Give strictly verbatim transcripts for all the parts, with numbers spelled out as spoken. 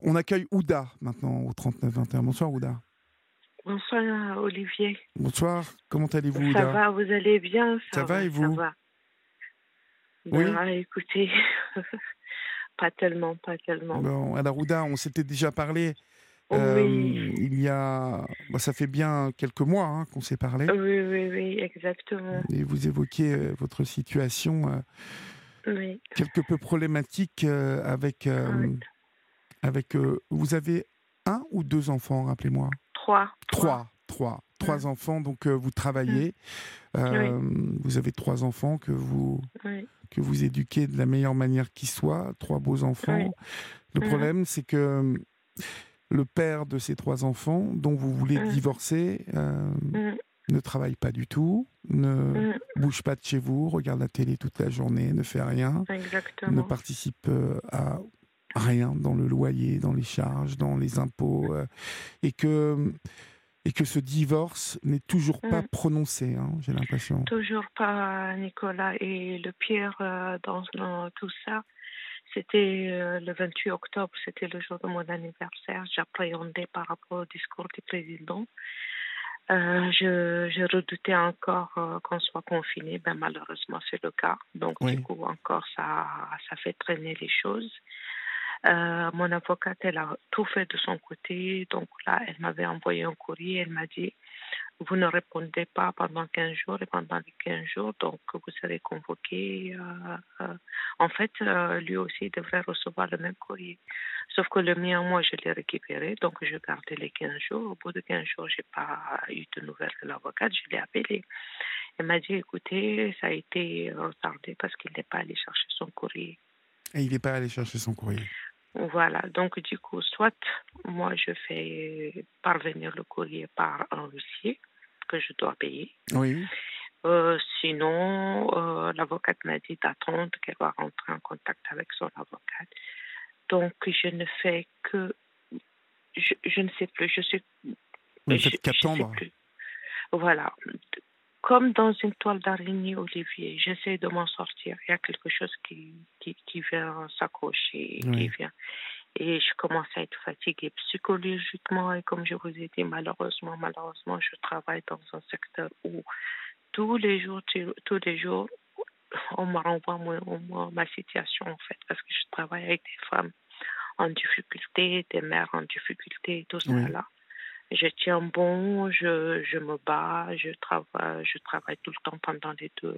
On accueille Ouda maintenant au trente-neuf vingt et un. Bonsoir Ouda. Bonsoir Olivier. Bonsoir, comment allez-vous Ça Ouda? va, vous allez bien? Ça Ça va va, et ça vous? va. Oui? Ben écoutez, pas tellement, pas tellement. Bon, alors Ouda, on s'était déjà parlé, euh, Oui, il y a... bah, ça fait bien quelques mois hein, qu'on s'est parlé, oui, oui, oui, exactement. et vous évoquiez euh, votre situation euh, Oui, quelque peu problématique euh, avec... oui. euh, avec euh, vous avez un ou deux enfants, rappelez-moi? Trois, trois. Trois, trois. Trois Mm, enfants, donc euh, vous mm. travaillez, Oui, euh, vous avez trois enfants que vous... oui, que vous éduquez de la meilleure manière qui soit, trois beaux oui. enfants. Le Mm, problème, c'est que le père de ces trois enfants, dont vous voulez mm, divorcer, euh, mm, ne travaille pas du tout, ne mm. bouge pas de chez vous, regarde la télé toute la journée, ne fait rien, ne Exactement. participe euh, à rien dans le loyer, dans les charges, dans les impôts, euh, et que et que ce divorce n'est toujours pas Mm. prononcé, hein, j'ai l'impression. Toujours pas Nicolas. Et le pire euh, dans, dans tout ça, c'était euh, le vingt-huit octobre, c'était le jour de mon anniversaire. J'appréhendais par rapport au discours du président. Euh, je, je redoutais encore euh, qu'on soit confiné. Ben, malheureusement, c'est le cas. Donc, du Oui, coup, encore, ça, ça fait traîner les choses. Euh, mon avocate, elle a tout fait de son côté. Donc là, elle m'avait envoyé un courrier. Elle m'a dit, vous ne répondez pas pendant quinze jours et pendant les quinze jours, donc vous serez convoqué. Euh, euh, en fait, euh, lui aussi devrait recevoir le même courrier. Sauf que le mien, moi, je l'ai récupéré, donc je gardais les quinze jours. Au bout de quinze jours, j'ai pas eu de nouvelles de l'avocate, je l'ai appelé. Elle m'a dit, écoutez, ça a été retardé parce qu'il n'est pas allé chercher son courrier. et il n'est pas allé chercher son courrier. Voilà, donc du coup, soit moi, je fais parvenir le courrier par un huissier que je dois payer. Oui. Euh, sinon, euh, l'avocate m'a dit d'attendre qu'elle va rentrer en contact avec son avocate. Donc, je ne fais que... Je, je ne sais plus, je suis... Vous ne Je, faites je sais qu'attendre. plus. Voilà. Comme dans une toile d'araignée, Olivier, j'essaie de m'en sortir. Il y a quelque chose qui, qui, qui vient s'accrocher, qui Oui. vient. Et je commence à être fatiguée psychologiquement. Et comme je vous ai dit, malheureusement, malheureusement, je travaille dans un secteur où tous les jours, tu- tous les jours, on me renvoie mon- mon- ma situation en fait, parce que je travaille avec des femmes en difficulté, des mères en difficulté, tout ça Oui. là. Je tiens bon, je, je me bats, je travaille, je travaille tout le temps pendant les deux,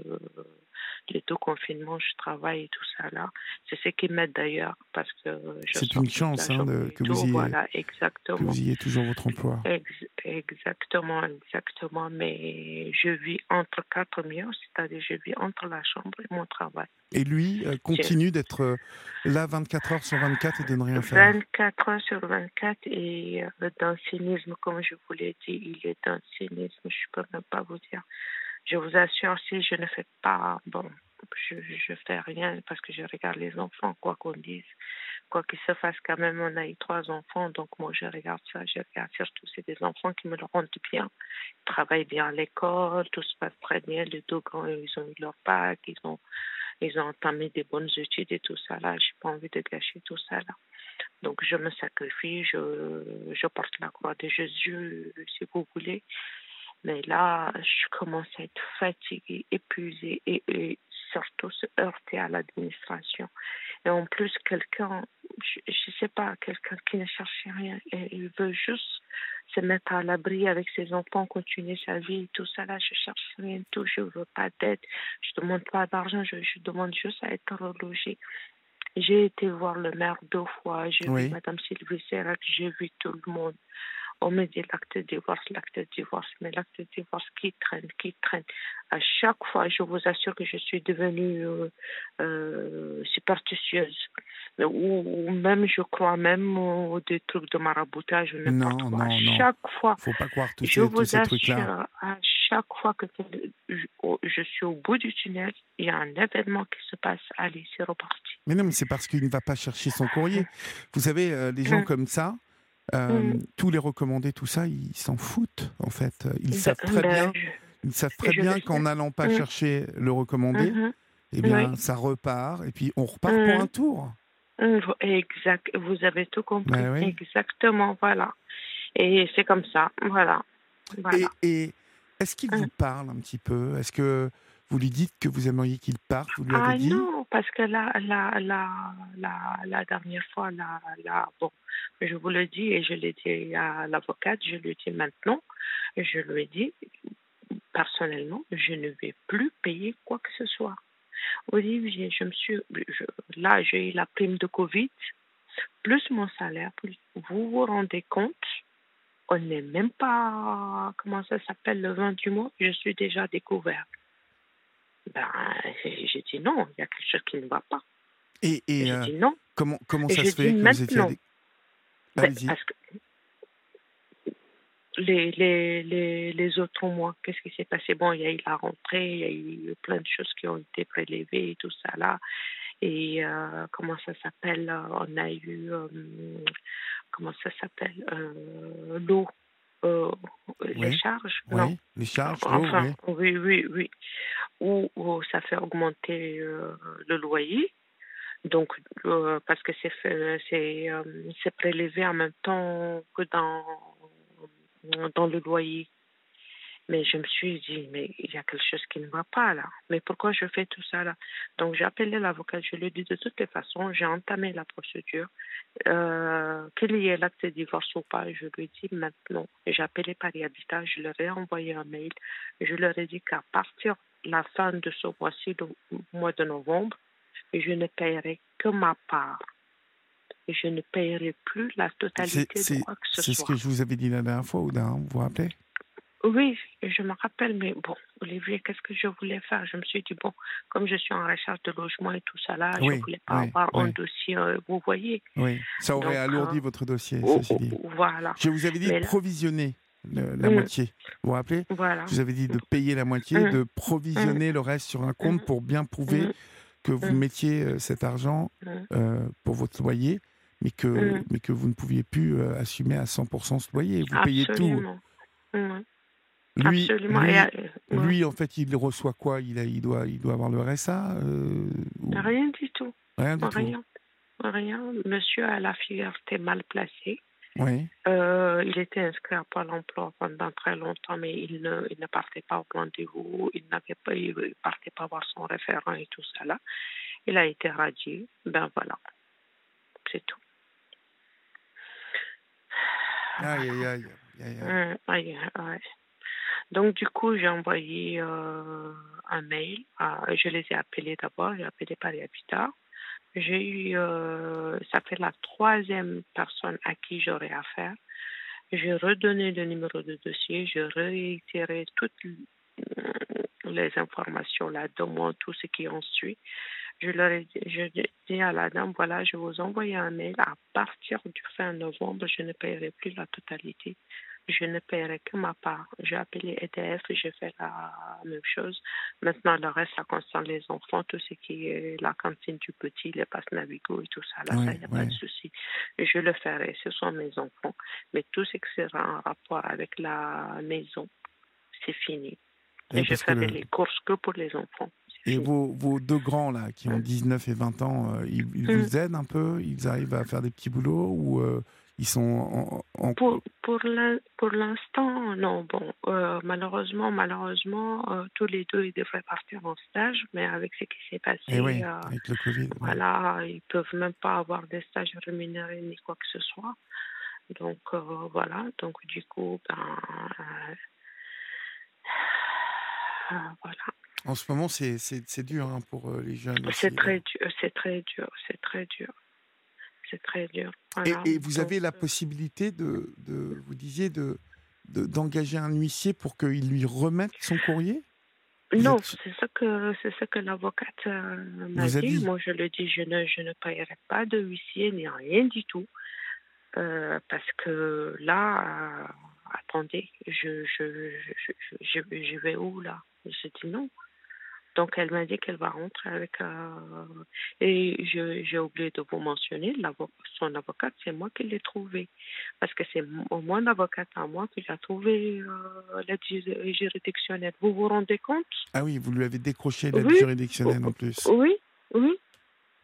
les deux confinements, je travaille et tout ça là. C'est ce qui m'aide d'ailleurs parce que je C'est sors une toute la chance hein, de- journée et que vous tout. ayez Voilà, que vous exactement. ayez toujours votre emploi. Ex- exactement, exactement. Mais je vis entre quatre murs, c'est-à-dire je vis entre la chambre et mon travail. Et lui euh, J'ai continue d'être euh, là vingt-quatre heures sur vingt-quatre et de ne rien faire. vingt-quatre heures sur vingt-quatre et euh, d'un cynisme, comme je vous l'ai dit, il est d'un cynisme, je ne peux même pas vous dire. Je vous assure, si je ne fais pas, bon, je ne fais rien parce que je regarde les enfants, quoi qu'on dise. Quoi qu'il se fasse, quand même, on a eu trois enfants, donc moi je regarde ça, je regarde surtout, c'est des enfants qui me le rendent bien. Ils travaillent bien à l'école, tout se passe très bien, les deux grands, ils ont eu leur bac, ils ont, ils ont entamé des bonnes études et tout ça là, j'ai pas envie de gâcher tout ça là. Donc je me sacrifie, je, je porte la croix de Jésus, si vous voulez. Mais là, je commence à être fatiguée, épuisée et, et surtout se heurter à l'administration. Et en plus, quelqu'un, je ne sais pas, quelqu'un qui ne cherche rien, et il veut juste se mettre à l'abri avec ses enfants, continuer sa vie, tout ça là, je cherche rien du tout, je ne veux pas d'aide, je ne demande pas d'argent, je, je demande juste à être relogée. J'ai été voir le maire deux fois, j'ai vu Oui. Madame Sylvie Serrac, j'ai vu tout le monde. On me dit l'acte de divorce, l'acte de divorce, mais l'acte de divorce qui traîne, qui traîne. À chaque fois, je vous assure que je suis devenue euh, euh, superstitieuse. Ou, ou même, je crois même aux des trucs de maraboutage ou n'importe Non, quoi. À non, non. chaque fois, Faut pas croire tous je ces, tous vous ces trucs-là. assure, à chaque fois que je, je suis au bout du tunnel, il y a un événement qui se passe. Allez, c'est reparti. Mais non, mais c'est parce qu'il ne va pas chercher son courrier. Vous savez, euh, les gens Hum, comme ça, hum, euh, tous les recommandés, tout ça, ils s'en foutent, en fait. Ils ben, savent très ben, bien, ils savent je, très je le bien qu'en sais. n'allant pas Hum, chercher le recommandé, mhm, eh oui. bien, ça repart, et puis on repart pour un Hum. tour. Mmh, vo exact, vous avez tout compris. Ben oui. Exactement, voilà. Et c'est comme ça, voilà, voilà. Et et est-ce qu'il vous Mmh. parle un petit peu? Est-ce que vous lui dites que vous aimeriez qu'il parte? Vous lui avez Ah dit? non, parce que la la la la la dernière fois, la la bon, je vous le dis et je l'ai dit à l'avocate, je lui dis maintenant, je lui ai dit: «Personnellement, je ne vais plus payer quoi que ce soit». Olivier, je me suis je là, j'ai eu la prime de covid, plus mon salaire, plus vous vous rendez compte? On n'est même pas, comment ça s'appelle, le vingt du mois, je suis déjà découvert. Ben, j'ai j'ai dit: «Non, il y a quelque chose qui ne va pas». Et et J'ai heu, dit: «Non» comment comment et ça je se dis fait que vous étiez à maintenant. des Ben, allez-y. parce que les les les les autres mois, qu'est-ce qui s'est passé? Bon, il y a eu la rentrée, il y a eu plein de choses qui ont été prélevées et tout ça là et heu, comment ça s'appelle? Heu, on a eu, hem, comment ça s'appelle? Heu, l'eau, heu, les Oui, charges? Non, oui, les charges, l'eau, enfin, oui. oui, oui, oui. Ou ou ça fait augmenter, heu, le loyer. Donc, heu, parce que c'est fait c'est, hem, c'est prélevé en même temps que dans dans le loyer. Mais je me suis dit: «Mais il y a quelque chose qui ne va pas là. Mais pourquoi je fais tout ça là?» Donc j'ai appelé l'avocat, je lui ai dit: «De toutes les façons, j'ai entamé la procédure, heu, qu'il y ait l'acte de divorce ou pas». Je lui ai dit: «Maintenant». J'ai appelé Paris Habitat, je leur ai envoyé un mail. Je leur ai dit qu'à partir de la fin de ce mois-ci, le mois de novembre, je ne paierai que ma part et je ne paierai plus la C'est totalité de c'est quoi que ce c'est ce soit. que je vous avais dit la dernière fois, Oda, hein, vous vous rappelez? Oui, je me rappelle, mais bon, Olivier, qu'est-ce que je voulais faire? Je me suis dit, bon, comme je suis en recherche de logement et tout ça là, je Oui, voulais pas oui, avoir un oui, dossier, euh, vous voyez. oui. Ça aurait Donc, euh, alourdi votre dossier, oh, ceci oh, dit. oh, voilà. Je vous avais dit de Mais là, provisionner le la hum, moitié. Vous vous rappelez? voilà. Je vous avais dit de payer la moitié, Hum, de hum, provisionner le reste sur un compte hum, pour bien prouver hum, que vous hum, mettiez, heu, cet argent, hum, heu, pour votre loyer, mais que hum. mais que vous ne pouviez plus, heu, assumer à cent pour cent ce loyer. Vous payez tout. Absolument. Hum, Lui absolument. Et, lui euh, ouais, lui, en fait, il reçoit quoi? Il a il doit il doit avoir le R S A, heu, ou rien du tout. rien du tout? Rien. Rien. Monsieur a la fierté mal placée. Oui. Euh, il était inscrit à Pôle emploi pendant très longtemps, mais il ne, il ne partait pas au rendez-vous, il n'avait pas, il ne partait pas voir son référent et tout ça là. Il a été radié. Ben voilà, c'est tout. Aïe, aïe, aïe. Aïe, aïe. Hum, aïe, ouais. Donc du coup, j'ai envoyé euh, un mail. À- je les ai appelés d'abord. J'ai appelé Paris Habitat. J'ai eu, euh, ça fait la troisième personne à qui j'aurais affaire. J'ai redonné le numéro de dossier, j'ai réitéré toutes les informations, la demande, tout ce qui en suit. Je leur ai dit, je dis à la dame, voilà, je vous envoie un mail. À partir du fin novembre, je ne paierai plus la totalité. Je ne paierai que ma part. J'ai appelé E D F, j'ai fait la même chose. Maintenant, le reste, ça concerne les enfants, tout ce qui est la cantine du petit, les passes Navigo et tout ça. Là, ça, Oui, il n'y a pas de oui. souci. Je le ferai. Ce sont mes enfants. Mais tout ce qui sera en rapport avec la maison, c'est fini. Et Et je parce que ferai le les courses que pour les enfants. C'est et fini. vos vos deux grands là, qui ont Hum. dix-neuf et vingt ans, heu, ils ils Hum. vous aident un peu? Ils arrivent à faire des petits boulots ou, heu, ils sont en en Pour pour l'in pour l'instant, non. Bon, heu, malheureusement malheureusement, heu, tous les deux ils devraient partir en stage, mais avec ce qui s'est eh passé, oui, heu, avec le Covid, oui. voilà, ils peuvent même pas avoir des stages rémunérés ni quoi que ce soit. Donc, heu, voilà, donc du coup, ben, heu, voilà. En ce moment, c'est c'est c'est dur, hein, pour, heu, les jeunes C'est aussi là. très dur, c'est très dur, c'est très dur, c'est très dur. Et Voilà, et vous donc avez la heu possibilité de de vous disiez de de d'engager un huissier pour qu'il lui remette son courrier? Vous non, êtes su c'est ça que c'est ça que l'avocate, heu, m'a vous a dit. dit? Moi, je lui ai dit: «Je ne je ne paierai pas de huissier ni rien du tout, heu, parce que là, heu, attendez, je je je je je je vais où là?» J'ai dit: «Non». Donc elle m'a dit qu'elle va rentrer avec, heu et je j'ai oublié de vous mentionner, l'avo son avocate, c'est moi qui l'ai trouvée. Parce que c'est mon mon avocate à moi qui a trouvé, heu, l'aide juri juridictionnelle. Vous vous rendez compte? Ah oui, vous lui avez décroché l'aide Oui, o juridictionnelle en plus. oui, oui,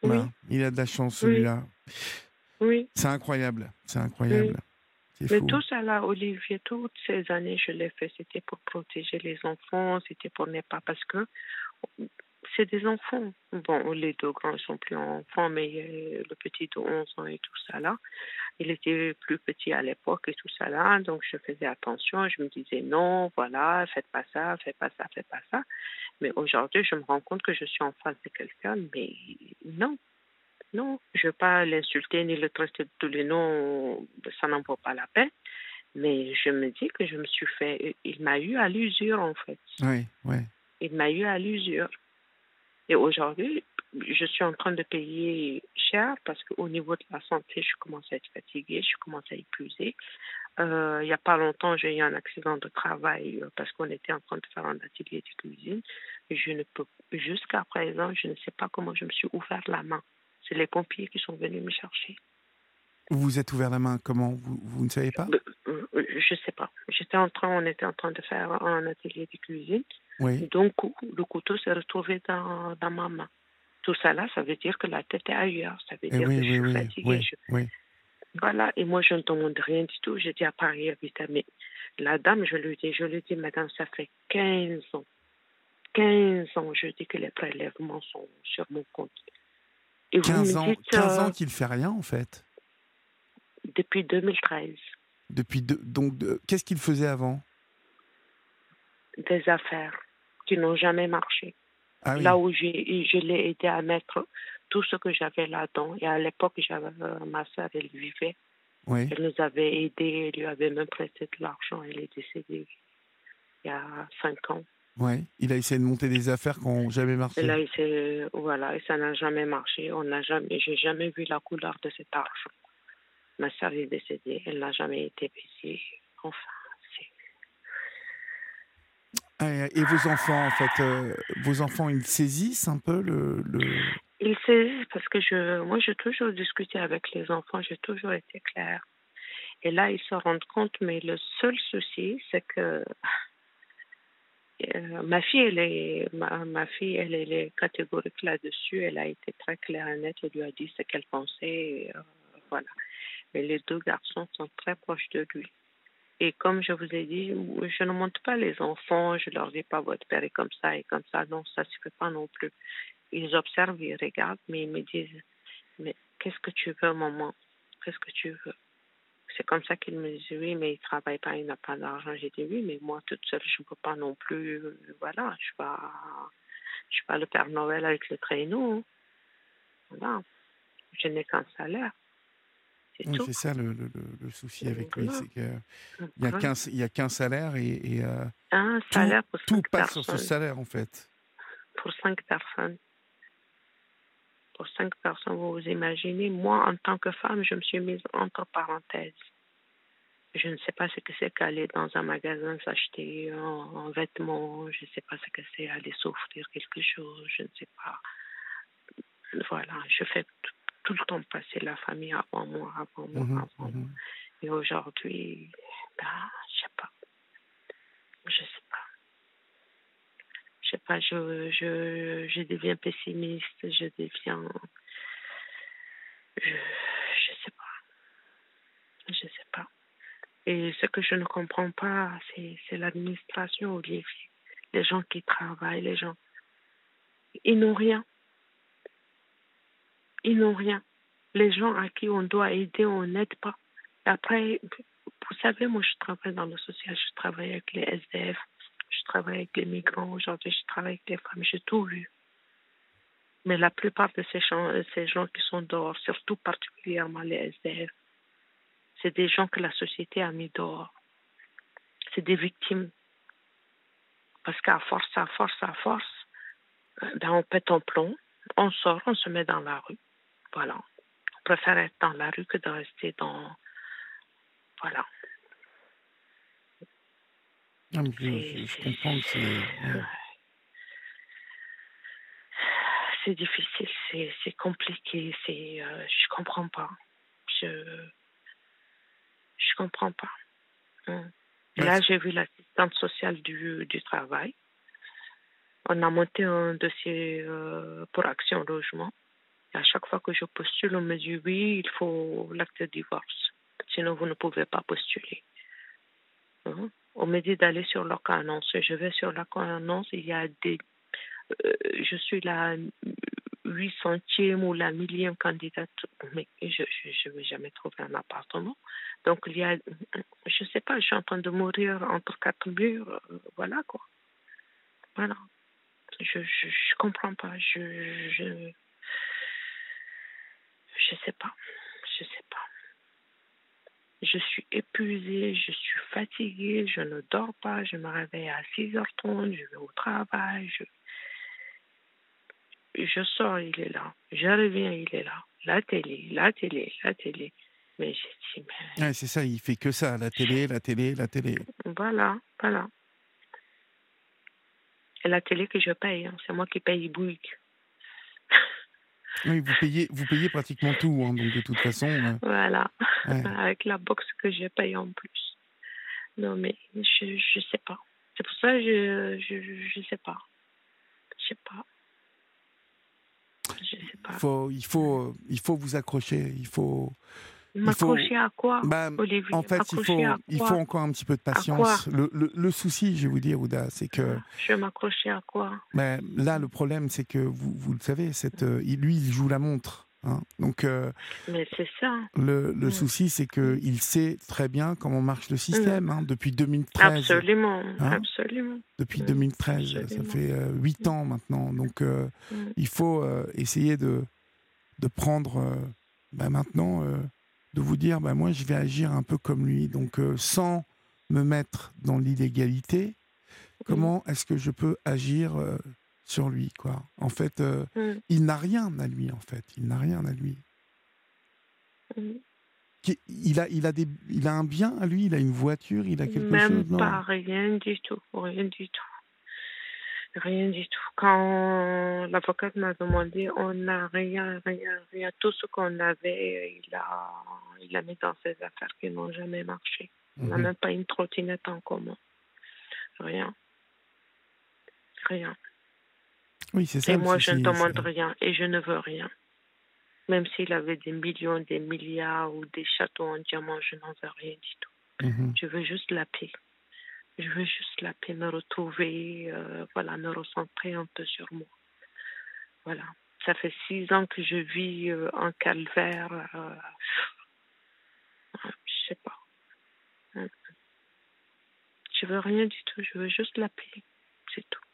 Bah, Oui, il a de la chance, oui, celui-là. oui, C'est incroyable, c'est oui. incroyable. C'est Mais fou. tout ça là, Olivier, toutes ces années, je l'ai fait. C'était pour protéger les enfants, c'était pour ne pas, parce que c'est des enfants. Bon, les deux grands ne sont plus enfants, mais euh, le petit de onze ans et tout ça là, il était plus petit à l'époque et tout ça là, donc je faisais attention, je me disais non, voilà, faites pas ça, faites pas ça, faites pas ça. Mais aujourd'hui, je me rends compte que je suis en face de quelqu'un, mais non, non, je ne veux pas l'insulter ni le traiter de tous les noms, ça n'en vaut pas la peine. Mais je me dis que je me suis fait, il m'a eu à l'usure en fait. Oui, oui. Il m'a eu à l'usure. Et aujourd'hui, je suis en train de payer cher parce qu'au niveau de la santé, je commence à être fatiguée, je commence à épuiser. Euh, il n'y a pas longtemps, j'ai eu un accident de travail euh, parce qu'on était en train de faire un atelier de cuisine. Et je ne peux, jusqu'à présent, je ne sais pas comment je me suis ouvert la main. C'est les pompiers qui sont venus me chercher. Vous vous êtes ouvert la main, comment vous, vous ne savez pas? Euh, euh, Je sais pas. J'étais en train, on était en train de faire un atelier de cuisine. Oui. Donc, le couteau s'est retrouvé dans, dans ma main. Tout ça là, ça veut dire que la tête est ailleurs. Ça veut Eh dire que oui, je oui, suis oui, fatiguée. oui, Je... oui. Voilà. Et moi, je ne demande rien du tout. J'ai dit à Paris, à mais la dame, je lui dis, je lui dis, madame, ça fait quinze ans. quinze ans, je dis que les prélèvements sont sur mon compte. Et vous me quinze ans, dites, quinze euh, ans qu'il fait rien, en fait. depuis deux mille treize, Depuis deux, donc, de- qu'est-ce qu'il faisait avant? des affaires qui n'ont jamais marché. Ah Là oui, où j'ai, je l'ai aidé à mettre tout ce que j'avais là-dedans. Et à l'époque, j'avais, euh, ma soeur, elle vivait. oui, Elle nous avait aidés, elle lui avait même prêté de l'argent. Elle est décédée il y a cinq ans. oui. Il a essayé de monter des affaires qui n'ont jamais Et marché. là, il s'est- voilà, et ça n'a jamais marché. On n'a jamais, j'ai jamais vu la couleur de cet argent. Ma soeur est décédée, elle n'a jamais été payée. Enfin, c'est... Ah, et vos enfants, en fait, euh, vos enfants, ils saisissent un peu le, le... Il sait, parce que je, moi, j'ai toujours discuté avec les enfants, j'ai toujours été claire. Et là, ils se rendent compte, mais le seul souci, c'est que euh, ma fille, elle est, ma, ma fille, elle, elle est catégorique là-dessus. Elle a été très claire et nette. Elle lui a dit ce qu'elle pensait. Et, euh, voilà. Mais les deux garçons sont très proches de lui. Et comme je vous ai dit, je ne monte pas les enfants. Je leur dis pas votre père est comme ça et comme ça. Non, ça se fait pas non plus. Ils observent, ils regardent, mais ils me disent, mais qu'est-ce que tu veux, maman? Qu'est-ce que tu veux? C'est comme ça qu'il me dit, oui, mais il ne travaille pas, il n'a pas d'argent. J'ai dit, oui, mais moi, toute seule, je ne peux pas non plus, euh, voilà, je ne suis pas, je suis pas le Père Noël avec le traîneau. Hein. Voilà, je n'ai qu'un salaire, c'est Oui, tout. c'est ça le, le, le- le souci avec lui, Voilà. c'est qu'il n'y a Voilà. qu'un il y a qu'un salaire et, et, euh, Un tout, salaire pour tout cinq passe sur ce personnes. salaire, en fait. Pour cinq personnes. Pour cinq personnes, vous vous imaginez, moi, en tant que femme, je me suis mise entre parenthèses. Je ne sais pas ce que c'est qu'aller dans un magasin s'acheter un, un vêtement, je ne sais pas ce que c'est aller s'offrir quelque chose, je ne sais pas. Voilà, je fais tout, tout le temps passer la famille avant moi, avant moi, Mhm, avant moi. mhm. Et aujourd'hui, ben, je sais pas, je sais pas. Je sais pas, je, je, je deviens pessimiste, je deviens, je, je sais pas, je sais pas. Et ce que je ne comprends pas, c'est, c'est l'administration, Olivier. Les gens qui travaillent, les gens, ils n'ont rien. Ils n'ont rien. Les gens à qui on doit aider, on n'aide pas. Après, vous savez, moi, je travaille dans le social, je travaille avec les S D F, je travaille avec les migrants, aujourd'hui, je travaille avec les femmes, j'ai tout vu. Mais la plupart de ces gens, ces gens qui sont dehors, surtout particulièrement les S D F, c'est des gens que la société a mis dehors. C'est des victimes. Parce qu'à force, à force, à force, ben, on pète un plomb, on sort, on se met dans la rue. Voilà. On préfère être dans la rue que de rester dans... Voilà. Ah, mais je, C'est, je- je c'est, comprends que c'est... Ouais. c'est difficile, c'est, c'est compliqué, c'est, euh, je comprends pas. Je, je comprends pas. Hum. Ouais, Là, c'est- j'ai vu l'assistante sociale du, du travail. On a monté un dossier euh, pour Action Logement. Et à chaque fois que je postule, on me dit oui, il faut l'acte de divorce. Sinon, vous ne pouvez pas postuler. Hein? On me dit d'aller sur leur annonce. Je vais sur leur annonce, il y a des... euh, je suis la huit centième ou la millième candidate, mais je ne vais jamais trouver un appartement. Donc, il y a... Je ne sais pas, je suis en train de mourir entre quatre murs. euh, voilà, quoi. Voilà. Je ne je, je comprends pas. Je... je je sais pas. Je sais pas. Je suis épuisée, je suis fatiguée, je ne dors pas, je me réveille à six heures trente, je vais au travail, je, je sors, il est là. Je reviens, il est là. La télé, la télé, la télé. Mais j'ai dit, mais... Ouais, c'est ça, il fait que ça, la télé, la télé, la télé. Voilà, voilà. Et la télé que je paye, hein, c'est moi qui paye Bouygues. Oui, vous payez, vous payez pratiquement tout, hein, donc de toute façon. euh, Voilà, ouais. avec la box que je paye en plus. Non, mais je je sais pas. C'est pour ça que je, je, je sais pas. Je sais pas. Je sais Il pas. faut, il faut, il faut vous accrocher. Il faut, il faut. M'accrocher à quoi, Bah, en Olivier? fait, il M'accrocher faut, à il faut quoi? encore un petit peu de À quoi? patience. Le, le, le souci, je vais vous dire, Ouda, c'est que Je vais m'accrocher à quoi? bah, là, le problème, c'est que vous, vous le savez, cette, euh, il- lui, il joue la montre. Hein. Donc, euh, Mais c'est ça. le, le Mm, souci, c'est mm, qu'il sait très bien comment marche le mm. système. Hein, depuis deux mille treize. Absolument, Hein, absolument. depuis Mm, deux mille treize, ça absolument. fait euh, huit Mm, ans maintenant. Donc, euh, mm, il faut euh, essayer de, de prendre euh, bah, maintenant, euh, de vous dire, bah, moi, je vais agir un peu comme lui. Donc, euh, sans me mettre dans l'illégalité, mm, comment est-ce que je peux agir euh, sur lui, quoi. En fait, euh, mm, il n'a rien à lui, en fait. Il n'a rien à lui. mm. Qui- Il a, il, a des, il a un bien à lui, il a une voiture, il a quelque Même chose, non? pas, rien du tout, rien du tout. Rien du tout. Quand l'avocate m'a demandé, on n'a rien, rien, rien. Tout ce qu'on avait, il a, il a mis dans ses affaires qui n'ont jamais marché. On n'a Mhm. même pas une trottinette en commun. Rien, rien. Oui, c'est Et ça le moi, je ne souci. demande c'est- rien et je ne veux rien. Même s'il avait des millions, des milliards ou des châteaux en diamant, je n'en veux rien du tout. Mhm. Je veux juste la paix. Je veux juste la paix, me retrouver, euh, voilà, me recentrer un peu sur moi. Voilà. Ça fait six ans que je vis euh, un calvaire. Euh, je sais pas. Je veux rien du tout. Je veux juste la paix. C'est tout.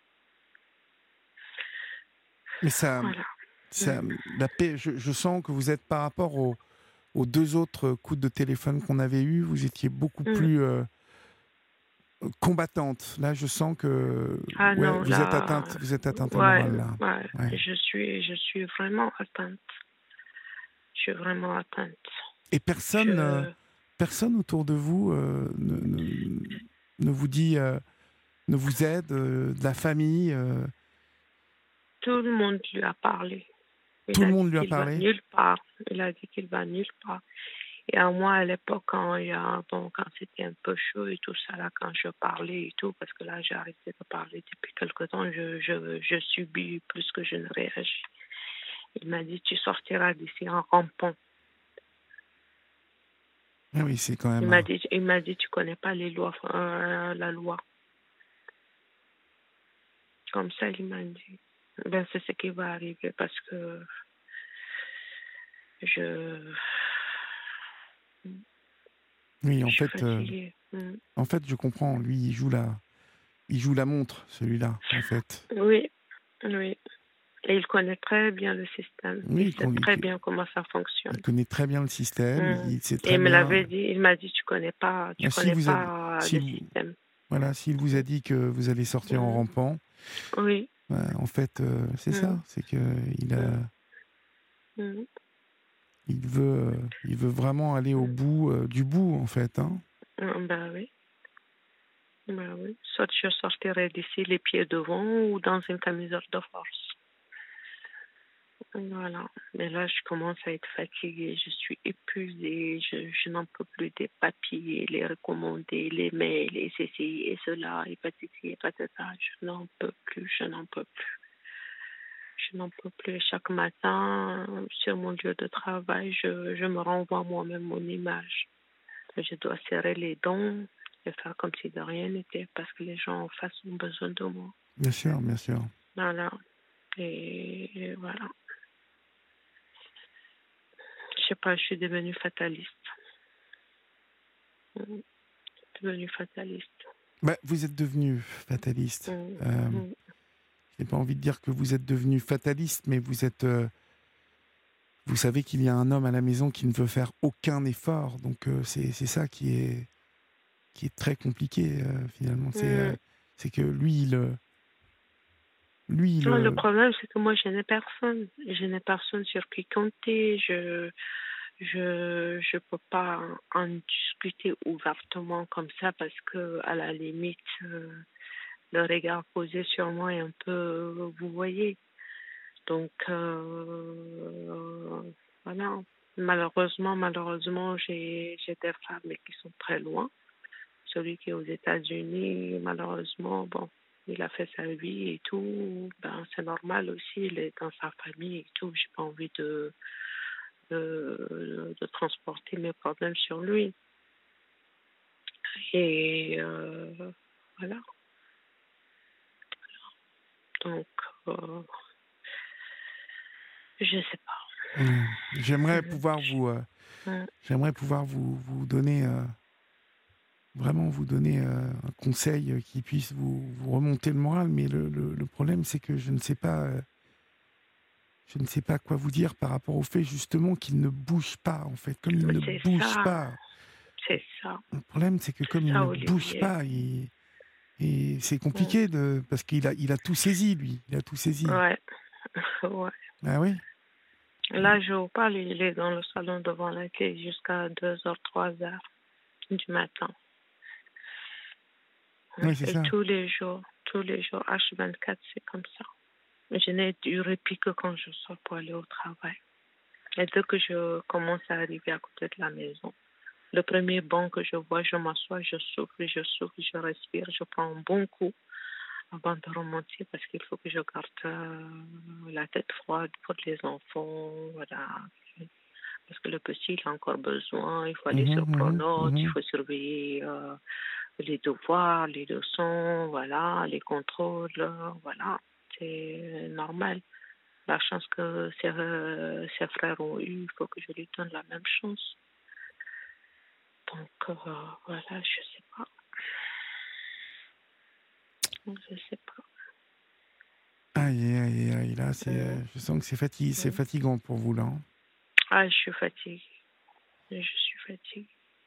Mais ça, Voilà. ça, la paix, je, je sens que vous êtes par rapport aux, aux deux autres coups de téléphone qu'on avait eus, vous étiez beaucoup Mm. plus euh, combattante. Là, je sens que Ah ouais, non, vous êtes là, atteinte, vous êtes atteinte au ouais, moral là. ouais. Ouais. Je suis, je suis vraiment atteinte. Je suis vraiment atteinte. Et personne, euh, Je, personne autour de vous euh, ne, ne, ne vous dit, euh, ne vous aide, euh, de la famille. euh, tout le monde lui a parlé. tout Il le a monde dit lui a qu'il va parlé. nulle part. Il a dit qu'il va nulle part. Et à moi, à l'époque, quand il y a, bon, quand c'était un peu chaud et tout ça, là, quand je parlais et tout, parce que là, j'ai arrêté de parler depuis quelque temps, je, je, je subis plus que je ne réagis. Il m'a dit, tu sortiras d'ici en rampant. Ah oui, c'est quand Il même. m'a un- dit, il m'a dit, tu connais pas les lois, euh, la loi. Comme ça, il m'a dit. Ben, c'est ce qui va arriver parce que je, Oui, je en suis fait, euh, fatiguée. Mm. en fait, je comprends. Lui, il joue la, il joue la montre, celui-là, en fait. Oui, oui. Et il connaît très bien le système. Oui, Il il, sait con- très il- bien comment ça il fonctionne. connaît très bien le système. Mm. Il sait Et très il me bien. l'avait dit. Il m'a dit, tu connais pas, tu Ah, s'il connais vous a, pas le s'il, système. voilà, s'il vous a dit que vous allez sortir en Mm. rampant, Oui. bah, en fait, euh, c'est Mm. ça. C'est que il a, Mm. Mm. il veut, euh, il veut vraiment aller au Mm. bout euh, du bout, en fait. Hein. Mm. Ben oui. Ben oui. Soit je sortirai d'ici les pieds devant ou dans une camisole de force. Voilà. Mais là, je commence à être fatiguée. Je suis épuisée. Je, je n'en peux plus des papiers, les recommander, les mails, et ceci et cela, et patati et patata. Je n'en peux plus. Je n'en peux plus. Je n'en peux plus. Chaque matin, sur mon lieu de travail, je, je me renvoie moi-même mon image. Je dois serrer les dents et faire comme si de rien n'était parce que les gens en face ont besoin de moi. Bien sûr, bien sûr. Voilà. Et, et voilà. Je sais pas, je suis devenue fataliste. Je suis devenue fataliste. Bah, vous êtes devenu fataliste. Mm. Euh, Mm. je n'ai pas envie de dire que vous êtes devenu fataliste, mais vous êtes... euh, vous savez qu'il y a un homme à la maison qui ne veut faire aucun effort. Donc, euh, c'est, c'est ça qui est, qui est très compliqué, euh, finalement. C'est, euh, Mm. c'est que lui, il... euh, Lui, il... Non, le euh, problème, c'est que moi, je n'ai personne. Je n'ai personne sur qui compter. Je je je peux pas en discuter ouvertement comme ça parce que à la limite, euh, le regard posé sur moi est un peu, vous voyez. Donc euh, voilà. Malheureusement, malheureusement, j'ai j'ai des femmes mais qui sont très loin. Celui qui est aux États-Unis, malheureusement, bon, il a fait sa vie et tout. Ben, c'est normal aussi, il est dans sa famille et tout. J'ai pas envie de, de, de transporter mes problèmes sur lui. Et euh, voilà. Donc, euh, je sais pas. ouais. J'aimerais Mhm. pouvoir vous... euh, Mhm. j'aimerais pouvoir vous, vous donner... euh, vraiment vous donner euh, un conseil qui puisse vous, vous remonter le moral, mais le, le, le problème, c'est que je ne sais pas... euh, je ne sais pas quoi vous dire par rapport au fait justement qu'il ne bouge pas, en fait. Comme il Mais ne c'est bouge ça, pas, c'est ça, le problème c'est que comme c'est il ça, ne bouge Olivier. pas, il, et c'est Mhm. compliqué de, parce qu'il a, il a tout saisi, lui. Il a tout saisi. Ouais, ouais. Ah oui. Là, je vous parle, il est dans le salon devant la télé jusqu'à deux heures, trois heures du matin. Oui, c'est Et ça. tous les jours, tous les jours, H vingt-quatre, c'est comme ça. Je n'ai du répit que quand je sors pour aller au travail. Et dès que je commence à arriver à côté de la maison, le premier banc que je vois, je m'assois, je souffle, je souffle, je respire, je prends un bon coup avant de remonter parce qu'il faut que je garde euh, la tête froide pour les enfants, voilà. Parce que le petit, il a encore besoin, il faut aller Mhm, sur mhm, Pronote, il mhm. faut surveiller euh, les devoirs, les leçons, voilà, les contrôles, voilà, c'est normal. La chance que ses, euh, ses frères ont eue, il faut que je lui donne la même chance. Donc, euh, voilà, je sais pas. Je sais pas. Aïe, aïe, aïe, là, c'est, euh, Mm. je sens que c'est fati- c'est Mm. fatigant pour vous, là. Hein. Ah, je suis fatiguée. Je suis fatiguée.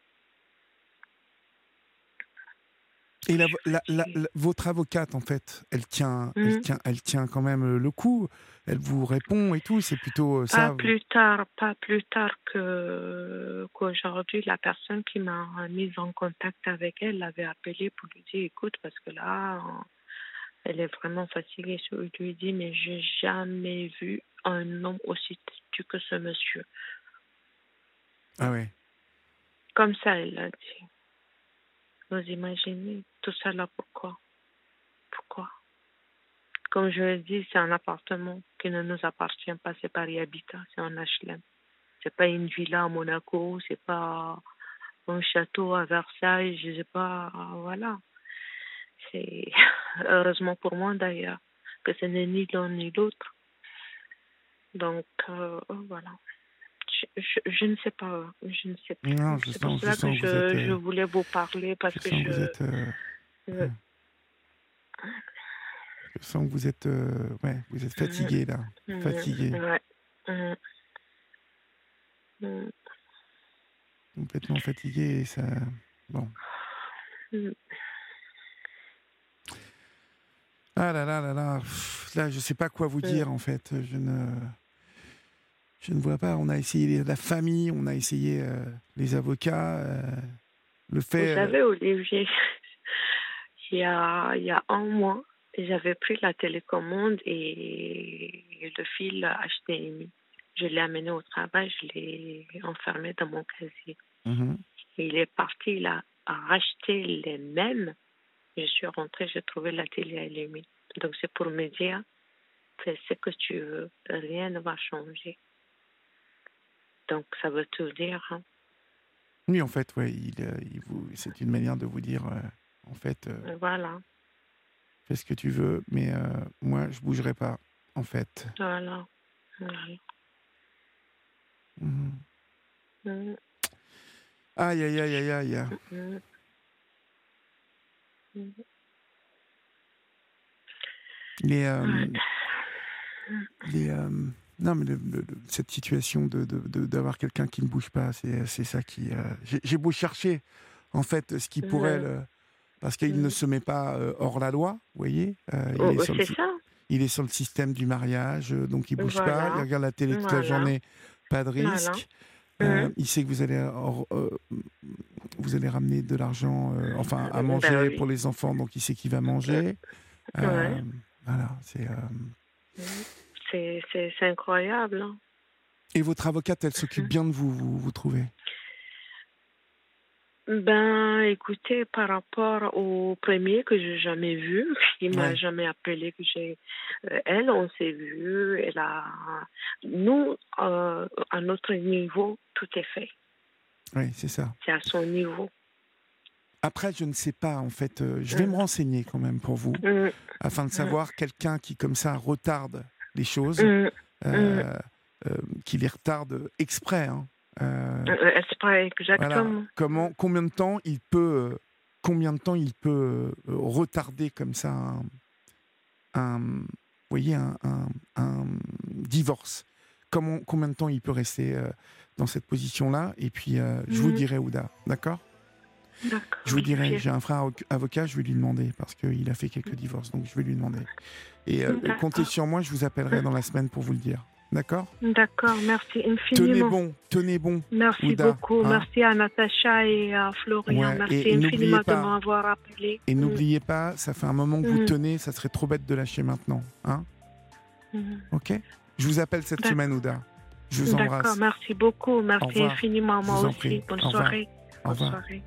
Et Je la, suis la- la- fatiguée. la- votre avocate, en fait, elle tient, elle Mm. tient, elle tient quand même euh, le coup. Elle vous répond et tout. C'est plutôt euh, Pas ça. vous- plus tard, pas plus tard que qu'aujourd'hui, la personne qui m'a mise en contact avec elle l'avait appelée pour lui dire, écoute, parce que là, elle est vraiment fatiguée. Je lui ai dit, mais j'ai jamais vu un homme aussi têtu que ce monsieur. Ah ouais. Comme ça, elle l'a dit. Vous imaginez tout ça là, pourquoi? Pourquoi? Comme je l'ai dit, c'est un appartement qui ne nous appartient pas, c'est Paris Habitat, c'est un H L M. C'est pas une villa à Monaco, c'est pas un château à Versailles, je sais pas, voilà. C'est heureusement pour moi d'ailleurs que ce n'est ni l'un ni l'autre. Donc euh, voilà. Je, je, je ne sais pas, je ne sais Non, plus. je C'est pour sens, je cela que sens que vous êtes, je, je euh, voulais vous parler parce je que sens que vous je, êtes, euh, je, ouais. Je sens que vous êtes, euh, ouais, vous êtes mm, fatigué là, mm, fatigué, ouais, mm, mm, complètement fatigué. Et ça, bon. mm. Ah là là là là, pff, là, je sais pas quoi vous Mm. dire en fait. Je ne, je ne vois pas. On a essayé la famille, on a essayé euh, les avocats. euh, le Vous fait, euh, savez, Olivier, il y a, il y a un mois, j'avais pris la télécommande et le fil H D M I. Je l'ai amené au travail, je l'ai enfermé dans mon casier. mhm. Et il est parti, il a racheté les mêmes. Je suis rentrée, j'ai trouvé la télé allumée. Donc c'est pour me dire fais ce que tu veux, rien ne va changer. Donc, ça veut tout dire. Hein. Oui, en fait, ouais, il, euh, il vous, c'est une manière de vous dire, euh, en fait, euh, Voilà, fais ce que tu veux, mais euh, moi, je bougerai pas, en fait. voilà. voilà. Mhm. Mm, Aïe, aïe, aïe, aïe, aïe. mm, mm. Les, euh, Ouais. les, euh, non, mais le- le- le- cette situation de, de- de- d'avoir quelqu'un qui ne bouge pas, c'est, c'est ça qui. euh, j'ai, j'ai beau chercher, en fait, ce qui pourrait Mm, le. Parce qu'il ne mm. se met pas euh, hors la loi, vous voyez. euh, il, Oh, est sur le, c'est sy- ça. il est sur le système du mariage, euh, donc il bouge pas. Il Voilà, regarde la télé toute la voilà, journée, pas de voilà. risque. Euh, Mm. il sait que vous allez, hors- euh, vous allez ramener de l'argent, euh, enfin, à Ben manger oui. pour les enfants, donc il sait qu'il va Euh, manger. Ouais. Euh, voilà, c'est. euh, Mm. C'est, c'est, c'est incroyable. Hein. Et votre avocate, elle s'occupe bien de vous, vous, vous trouvez? Ben, écoutez, par rapport au premier que j'ai jamais vu, il m'a Ouais, jamais appelé que j'ai, euh, elle, on s'est vu, elle a, nous, euh, à notre niveau, tout est fait. ouais, c'est ça. C'est à son niveau. Après, je ne sais pas, en fait, euh, je vais me Mm, renseigner quand même pour vous, mm, afin de mm, savoir quelqu'un qui, comme ça, retarde les choses, mm, mm. euh, euh, qui les retarde exprès. Hein. Euh, Euh, C'est pas voilà. exactement. Comment, combien de temps il peut, euh, combien de temps il peut euh, retarder comme ça un, un- vous voyez, un, un- un divorce. Comment, combien de temps il peut rester euh, dans cette position-là? Et puis, euh, je vous Mm. dirai, Ouda, d'accord? D'accord, Je vous dirai, Olivier. j'ai un frère avo- avocat, je vais lui demander, parce qu'il a fait quelques divorces, donc je vais lui demander. Et euh, comptez D'accord. sur moi, je vous appellerai dans la semaine pour vous le dire. D'accord? D'accord, merci Tenez infiniment. bon, tenez bon, Merci Ouda. beaucoup. Hein. Merci à Natacha et à Florian. Ouais, Merci et n'oubliez infiniment de pas, m'avoir appelé. et Mm, n'oubliez pas, ça fait un moment que vous mm, tenez, ça serait trop bête de lâcher maintenant. Hein? mm. Ok? Je vous appelle cette D'ac- semaine, Ouda. Je vous D'accord, embrasse. merci beaucoup. Au Merci revoir. infiniment, Je moi vous en aussi. prie. Bonne Au revoir. soirée. Au Bonne revoir. soirée.